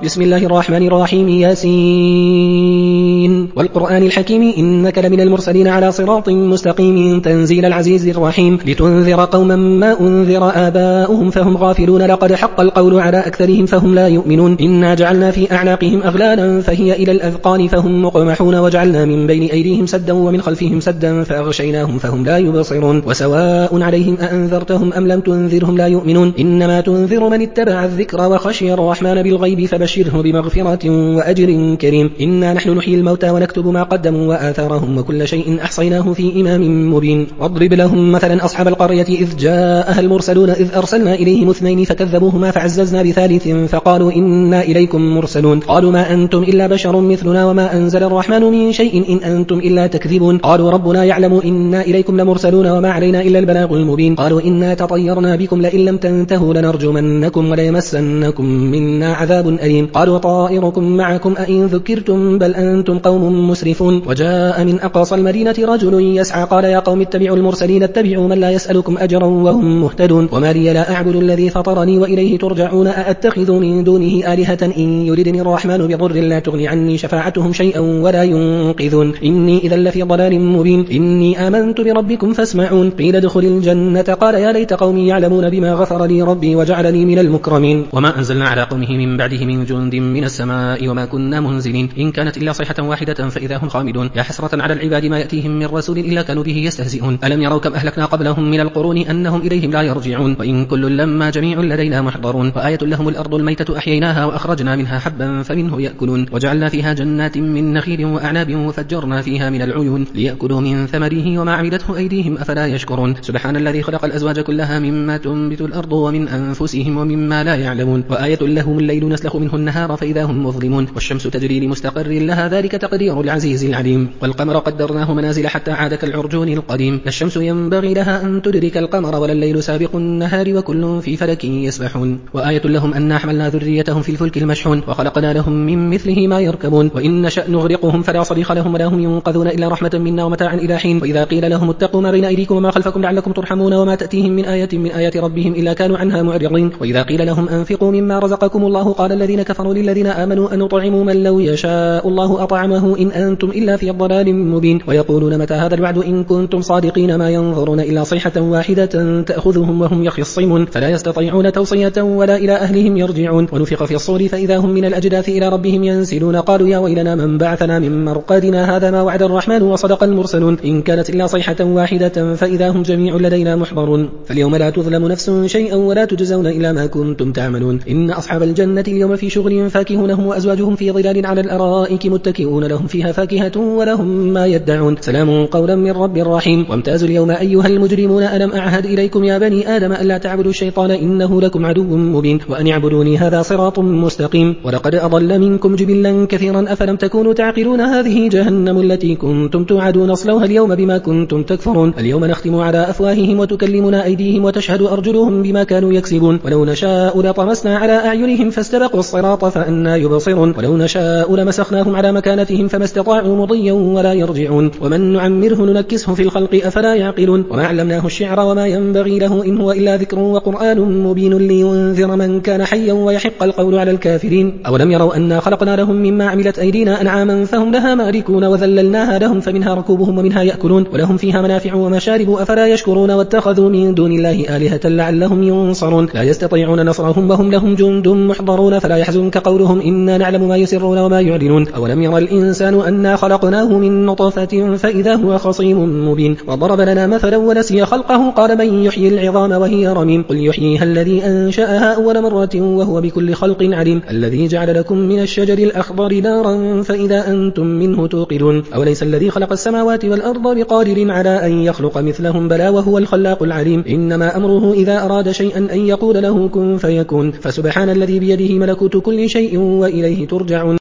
بسم الله الرحمن الرحيم. ياسين والقرآن الحكيم إنك لمن المرسلين على صراط مستقيم تنزيل العزيز الرحيم لتنذر قوما ما أنذر آباؤهم فهم غافلون لقد حق القول على أكثرهم فهم لا يؤمنون إنا جعلنا في أعناقهم أغلالا فهي إلى الأذقان فهم مقمحون وجعلنا من بين أيديهم سدا ومن خلفهم سدا فأغشيناهم فهم لا يبصرون وسواء عليهم أأنذرتهم أم لم تنذرهم لا يؤمنون إنما تنذر من اتبع الذكر وخشي الرحمن بالغيب فبشره بمغفرة وأجر كريم إنا نحن نحيي الموتى ونكتب ما قدموا وآثارهم وكل شيء أحصيناه في إمام مبين واضرب لهم مثلا أصحاب القرية إذ جاءها المرسلون إذ أرسلنا إليهم اثنين فكذبوهما فعززنا بثالث فقالوا إنا إليكم مرسلون قالوا ما أنتم إلا بشر مثلنا وما أنزل الرحمن من شيء إن أنتم إلا تكذبون قالوا ربنا يعلم إنا إليكم لمرسلون وما علينا إلا البلاغ المبين قالوا إنا تطيرنا بكم لئن لم تنتهوا لنرجمنكم وليمسنكم منا عذاب أليم قالوا طائركم معكم أئن ذكرتم بل أنتم قوم مسرفون وجاء من أقصى المدينة رجل يسعى قال يا قوم اتبعوا المرسلين اتبعوا من لا يسألكم أجرا وهم مهتدون وما لي لا أعبد الذي فطرني وإليه ترجعون أأتخذ من دونه آلهة إن يردني الرحمن بضر لا تغني عني شفاعتهم شيئا ولا ينقذون إني إذا لفي ضلال مبين إني آمنت بربكم فاسمعون قيل ادخل الجنة قال يا ليت قومي يعلمون بما غفر لي ربي وجعلني من المكرمين وما أنزلنا على قومه من بعده من جند من السماء وما كنا منزلين إن كانت إلا صيحة واحدة فإذا هم خامدون يا حسرة على العباد ما يأتيهم من رسول إلا كانوا به يستهزئون ألم يروا كم أهلكنا قبلهم من القرون أنهم إليهم لا يرجعون وإن كل لما جميع لدينا محضرون وآية لهم الأرض الميتة أحييناها وأخرجنا منها حبا فمنه يأكلون وجعلنا فيها جنات من نخيل وأعناب وفجرنا فيها من العيون ليأكلوا من ثمره وما عملته أيديهم أفلا يشكرون سبحان الذي خلق الأزواج كلها مما تنبت الأرض ومن أنفسهم ومما لا يعلمون وآية لهم الليل نسلخ منه النهار فإذا هم مظلمون والشمس تجري لمستقر لها ذلك تقدير العزيز العليم والقمر قدرناه منازل حتى عاد كالعرجون القديم لا الشمس ينبغي لها أن تدرك القمر ولا الليل سابق النهار وكل في فلك يسبحون وآية لهم أن حملنا ذريتهم في الفلك المشحون وخلقنا لهم من مثله ما يركبون وإن نشأ نغرقهم فلا صريخ لهم ولا هم ينقذون إلا رحمة منا ومتاعا إلى حين وإذا قيل لهم اتقوا ما بين أيديكم وما خلفكم لعلكم ترحمون وما تأتيهم من آية من آيات ربهم إلا كانوا عنها معرضين وإذا قيل لهم أنفقوا مما رزقكم الله قال الذين كفروا للذين آمنوا أن نطعموا من لو يشاء الله أطعمه إن أنتم إلا في ضلال مبين ويقولون متى هذا الوعد إن كنتم صادقين ما ينظرون إلا صيحة واحدة تأخذهم وهم يخصمون فلا يستطيعون توصية ولا إلى أهلهم يرجعون ونفخ في الصور فإذا هم من الأجداث إلى ربهم ينسلون قالوا يا ويلنا من بعثنا من مرقدنا هذا ما وعد الرحمن وصدق المرسلون إن كانت إلا صيحة واحدة فإذا هم جميع لدينا محضرون فاليوم لا تظلم نفس شيئا ولا تجزون إلا ما كنتم تعملون إن أصحاب الجنة اليوم في شغل فاكهون هم وأزواجهم في ظلال على الأرائك متكئون لهم فيها فاكهة ولهم ما يدعون سلام قولا من رب رحيم وامتازوا اليوم أيها المجرمون ألم أعهد إليكم يا بني آدم ألا تعبدوا الشيطان إنه لكم عدو مبين وأن اعبدوني هذا صراط مستقيم ولقد أضل منكم جبلا كثيرا أفلم تكونوا تعقلون هذه جهنم التي كنتم توعدون اصلوها اليوم بما كنتم تكفرون اليوم نختم على أفواههم وتكلمنا أيديهم وتشهد أرجلهم بما كانوا يكسبون ولو نشاء لطمسنا على أعينهم فاستبقوا الصراط فأنا يبصرون ولو نشاء لمسخناهم على مكانتهم فما استطاعوا مضيا ولا يرجعون ومن نعمره ننكسه في الخلق أفلا يعقلون وما علمناه الشعر وما ينبغي له إن هو إلا ذكر وقرآن مبين لينذر من كان حيا ويحق القول على الكافرين أولم يروا أنا خلقنا لهم مما عملت أيدينا أنعاما فهم لها مالكون وذللناها لهم فمنها ركوبهم ومنها يأكلون ولهم فيها منافع ومشارب أفلا يشكرون واتخذوا من دون الله آلهة لعلهم ينصرون لا يستطيعون نصرهم وهم لهم جند محضرون فلا يحزنك قولهم إنا نعلم ما يسرون وما يعلنون أولم يرى الإنسان أنا خلقناه من نطفة فإذا هو خصيم مبين وضرب لنا مثلا ونسي خلقه قال من يحيي العظام وهي رميم قل يحييها الذي أنشأها أول مرة وهو بكل خلق عليم الذي جعل لكم من الشجر الأخضر نارا فإذا أنتم منه توقدون أوليس الذي خلق السماوات والأرض بقادر على أن يخلق مثلهم بلى وهو الخلاق العليم إنما أمره إذا أراد شيئا أن يقول له كن فيكون فسبحان الذي بيده ملكوت كل شيء وإليه ترجعون